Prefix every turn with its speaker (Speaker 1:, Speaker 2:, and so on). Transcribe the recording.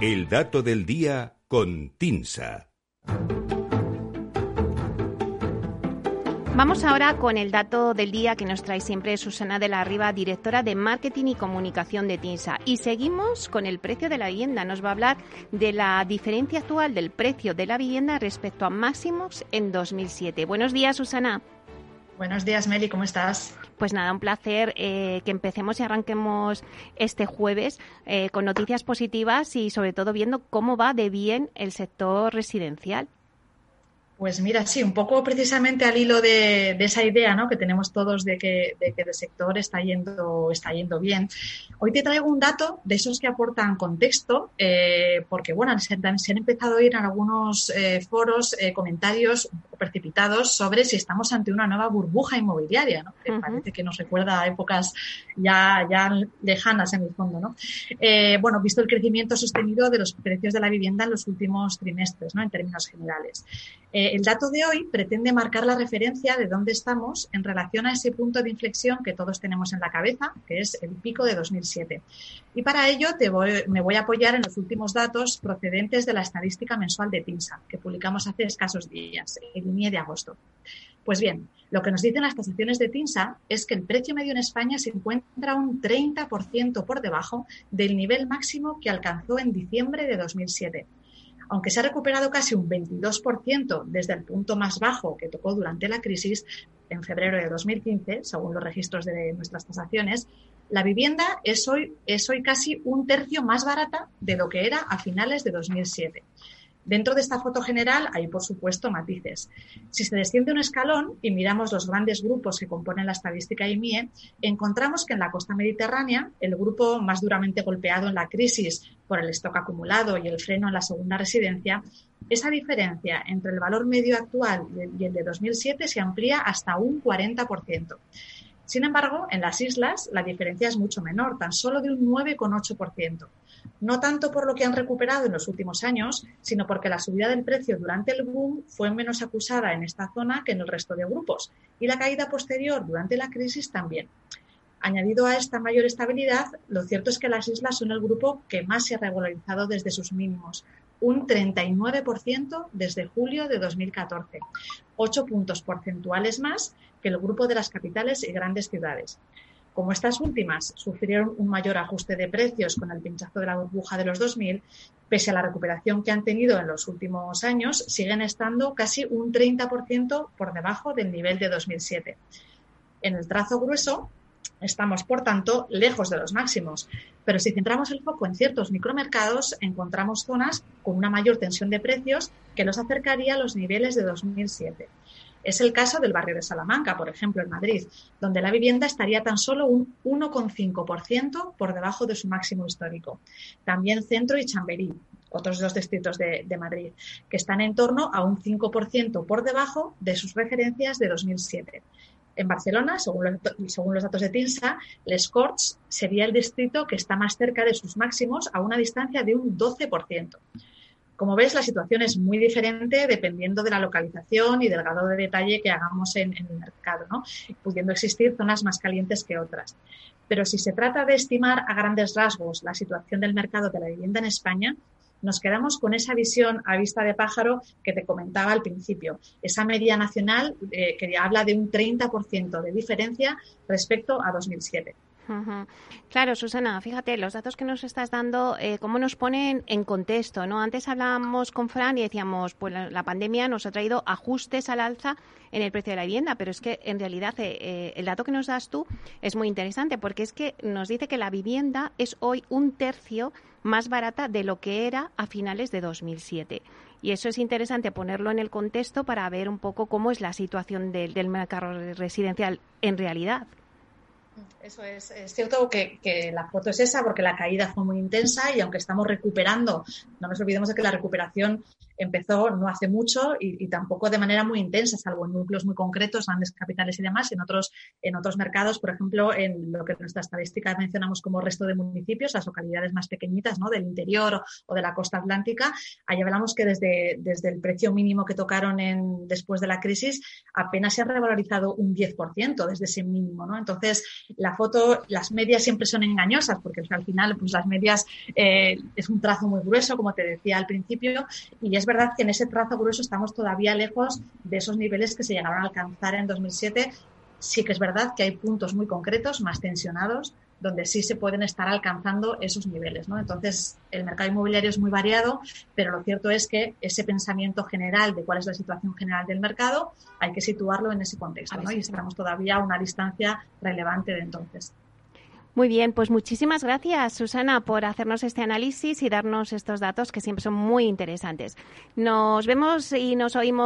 Speaker 1: El dato del día con TINSA.
Speaker 2: Vamos ahora con el dato del día que nos trae siempre Susana de la Riva, directora de Marketing y Comunicación de TINSA. Y seguimos con el precio de la vivienda. Nos va a hablar de la diferencia actual del precio de la vivienda respecto a máximos en 2007. Buenos días, Susana.
Speaker 3: Buenos días, Meli, ¿cómo estás?
Speaker 2: Pues nada, un placer que empecemos y arranquemos este jueves con noticias positivas y sobre todo viendo cómo va de bien el sector residencial.
Speaker 3: Pues mira, sí, un poco precisamente al hilo de esa idea, ¿no?, que tenemos todos de que el sector está yendo bien. Hoy te traigo un dato de esos que aportan contexto, porque bueno, se han empezado a oír en algunos foros comentarios un poco precipitados sobre si estamos ante una nueva burbuja inmobiliaria, ¿no? Que parece que nos recuerda a épocas ya lejanas en el fondo, ¿no? Bueno, visto el crecimiento sostenido de los precios de la vivienda en los últimos trimestres, ¿no?, en términos generales. El dato de hoy pretende marcar la referencia de dónde estamos en relación a ese punto de inflexión que todos tenemos en la cabeza, que es el pico de 2007. Y para ello me voy a apoyar en los últimos datos procedentes de la estadística mensual de TINSA, que publicamos hace escasos días, el INIE de agosto. Pues bien, lo que nos dicen las tasaciones de TINSA es que el precio medio en España se encuentra un 30% por debajo del nivel máximo que alcanzó en diciembre de 2007. Aunque se ha recuperado casi un 22% desde el punto más bajo que tocó durante la crisis en febrero de 2015, según los registros de nuestras tasaciones, la vivienda es hoy casi un tercio más barata de lo que era a finales de 2007. Dentro de esta foto general hay, por supuesto, matices. Si se desciende un escalón y miramos los grandes grupos que componen la estadística IMIE, encontramos que en la costa mediterránea, el grupo más duramente golpeado en la crisis por el stock acumulado y el freno en la segunda residencia, esa diferencia entre el valor medio actual y el de 2007 se amplía hasta un 40%. Sin embargo, en las islas la diferencia es mucho menor, tan solo de un 9,8%. No tanto por lo que han recuperado en los últimos años, sino porque la subida del precio durante el boom fue menos acusada en esta zona que en el resto de grupos y la caída posterior durante la crisis también. Añadido a esta mayor estabilidad, lo cierto es que las islas son el grupo que más se ha revalorizado desde sus mínimos, un 39% desde julio de 2014, 8 puntos porcentuales más que el grupo de las capitales y grandes ciudades. Como estas últimas sufrieron un mayor ajuste de precios con el pinchazo de la burbuja de los 2000, pese a la recuperación que han tenido en los últimos años, siguen estando casi un 30% por debajo del nivel de 2007. En el trazo grueso, estamos, por tanto, lejos de los máximos, pero si centramos el foco en ciertos micromercados, encontramos zonas con una mayor tensión de precios que los acercaría a los niveles de 2007. Es el caso del barrio de Salamanca, por ejemplo, en Madrid, donde la vivienda estaría tan solo un 1,5% por debajo de su máximo histórico. También Centro y Chamberí, otros dos distritos de Madrid, que están en torno a un 5% por debajo de sus referencias de 2007. En Barcelona, según los datos de TINSA, Les Corts sería el distrito que está más cerca de sus máximos a una distancia de un 12%. Como ves, la situación es muy diferente dependiendo de la localización y del grado de detalle que hagamos en el mercado, ¿no?, pudiendo existir zonas más calientes que otras. Pero si se trata de estimar a grandes rasgos la situación del mercado de la vivienda en España, nos quedamos con esa visión a vista de pájaro que te comentaba al principio, esa media nacional que habla de un 30% de diferencia respecto a 2007.
Speaker 2: Uh-huh. Claro, Susana, fíjate, los datos que nos estás dando, cómo nos ponen en contexto, ¿no? Antes hablábamos con Fran y decíamos, pues la pandemia nos ha traído ajustes al alza en el precio de la vivienda, pero es que en realidad el dato que nos das tú es muy interesante porque es que nos dice que la vivienda es hoy un tercio más barata de lo que era a finales de 2007. Y eso es interesante ponerlo en el contexto para ver un poco cómo es la situación del mercado residencial en realidad.
Speaker 3: Eso es cierto que la foto es esa porque la caída fue muy intensa y aunque estamos recuperando, no nos olvidemos de que la recuperación empezó no hace mucho y tampoco de manera muy intensa, salvo en núcleos muy concretos, grandes capitales y demás. En otros mercados, por ejemplo, en lo que en nuestra estadística mencionamos como resto de municipios, las localidades más pequeñitas, ¿no?, del interior o de la costa atlántica, ahí hablamos que desde el precio mínimo que tocaron después de la crisis apenas se ha revalorizado un 10% desde ese mínimo, ¿no? Entonces, La foto, las medias siempre son engañosas porque al final pues las medias es un trazo muy grueso, como te decía al principio, y es verdad que en ese trazo grueso estamos todavía lejos de esos niveles que se llegaron a alcanzar en 2007. Sí que es verdad que hay puntos muy concretos, más tensionados, donde sí se pueden estar alcanzando esos niveles, ¿no? Entonces, el mercado inmobiliario es muy variado, pero lo cierto es que ese pensamiento general de cuál es la situación general del mercado hay que situarlo en ese contexto, ¿no? Y estamos todavía a una distancia relevante de entonces.
Speaker 2: Muy bien, pues muchísimas gracias, Susana, por hacernos este análisis y darnos estos datos que siempre son muy interesantes. Nos vemos y nos oímos